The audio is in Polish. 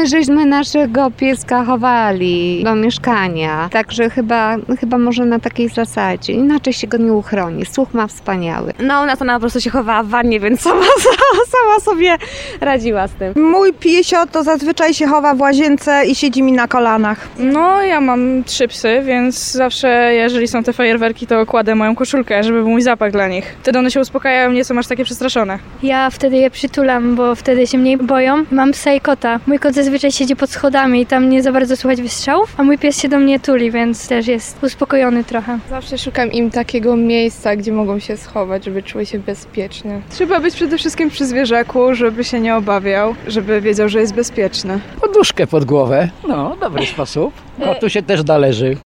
my żeśmy naszego pieska chowali do mieszkania, także chyba może na takiej zasadzie. Inaczej się go nie uchroni. Słuch ma wspaniały. No u nas ona po prostu się chowała w wannie, więc sama sobie radziła z tym. Mój piesio to zazwyczaj się chowa w łazience i siedzi mi na kolanach. No, ja mam 3 psy, więc zawsze, jeżeli są te fajerwerki, to kładę moją koszulkę, żeby był mój zapach dla nich. Wtedy one się uspokajają, nie są aż takie przestraszone. Ja wtedy je przytulam, bo wtedy się mniej boją. Mam psa i kota. Mój kot zazwyczaj siedzi pod schodami i tam nie za bardzo słychać wystrzałów, a mój pies się do mnie tuli, więc też jest uspokojony trochę. Zawsze szukam im takiego miejsca, gdzie mogą się schować, żeby czuły się bezpiecznie. Trzeba być przede wszystkim przy zwierzaku, żeby się nie obawiał, żeby wiedział, że jest bezpieczny. Poduszkę pod głowę. No, dobry sposób. Kotu się też należy.